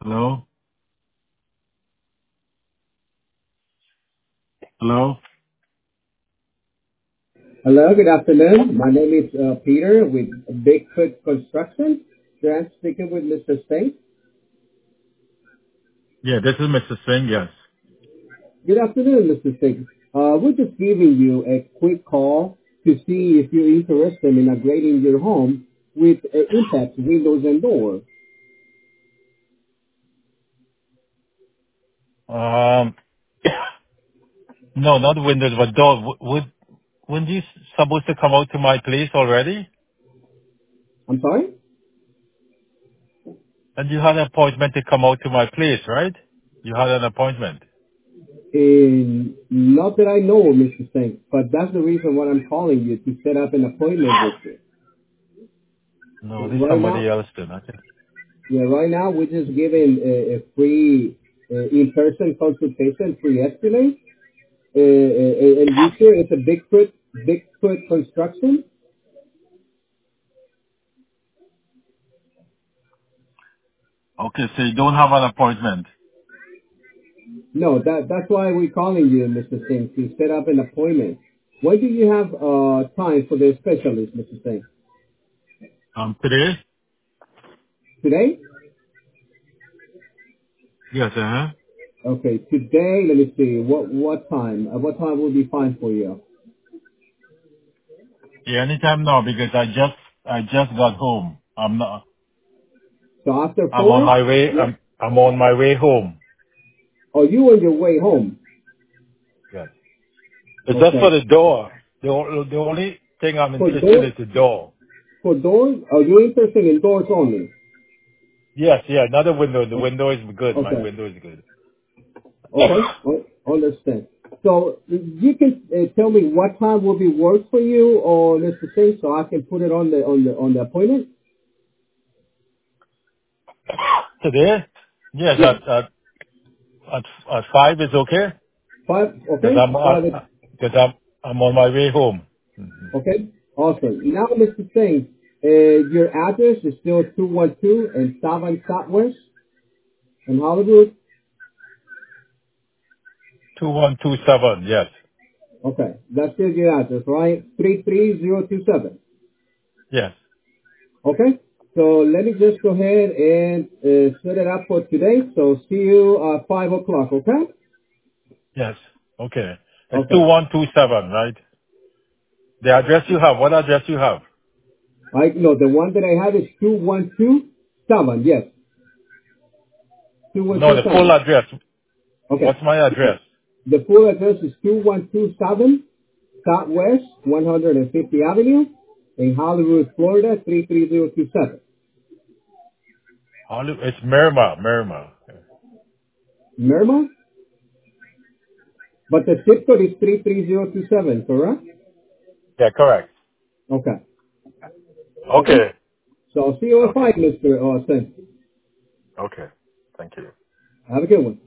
Hello? Hello? Hello, good afternoon. My name is Peter with Bigfoot Construction. Here I'm speaking with Mr. Singh. Yeah, this is Mr. Singh, yes. Good afternoon, Mr. Singh. We're just giving you a quick call to see if you're interested in upgrading your home with Impact windows and doors. Um, no, not windows, but door. Wouldn't you supposed to come out to my place already? I'm sorry? And you had an appointment to come out to my place, right? You had an appointment. Not that I know, Mr. Singh, but that's the reason why I'm calling you to set up an appointment with you. No, there's Right somebody now, else then. I think. Yeah, right now we're just giving a free in-person consultation, free estimate, and you sure it's a Bigfoot construction? Okay, so you don't have an appointment. No, that's why we're calling you, Mr. Singh, to set up an appointment. When do you have time for the specialist, Mr. Singh? Today? Today? Yes, Okay, today. Let me see. What time? What time will be fine for you? Yeah, anytime now because I just got home. So after I'm on 4? my way, Yeah. I'm on my way home. Are you on your way home? Yes. It's just for Okay. the door. The only thing I'm For interested in door is the door. for doors? Are you interested in doors only? Yes, yeah, not a window. The O- window is good. My Okay. window is good. Okay. Understand. So you can tell me what time will be work for you, or Mr. Singh, so I can put it on the appointment. Today? Yes, Yes. at 5 is okay? 5. Because Okay. 5. I'm on my way home. Hmm. Okay. Awesome. Now, Mr. Singh, your address is still 212 and Southern Southwest in Hollywood. 2127, yes. Okay. That's still your address, right? 33027. Yes, Okay. So let me just go ahead and set it up for today. So see you at 5 o'clock, okay? yes. Okay. It's Okay. 2127, right? The address you have. What address you have? No, the one that I have is 2127. Yes. No, the full 2127. address. Okay. What's my address? The full address is 2127 Southwest 150 Avenue in Hollywood, Florida 33027. It's Miramar. Miramar? But the zip code is 33027, correct? Yeah, correct. Okay. Okay. Okay. So I'll see you at Okay. 5, Mr. Singh. Okay. Thank you. Have a good one.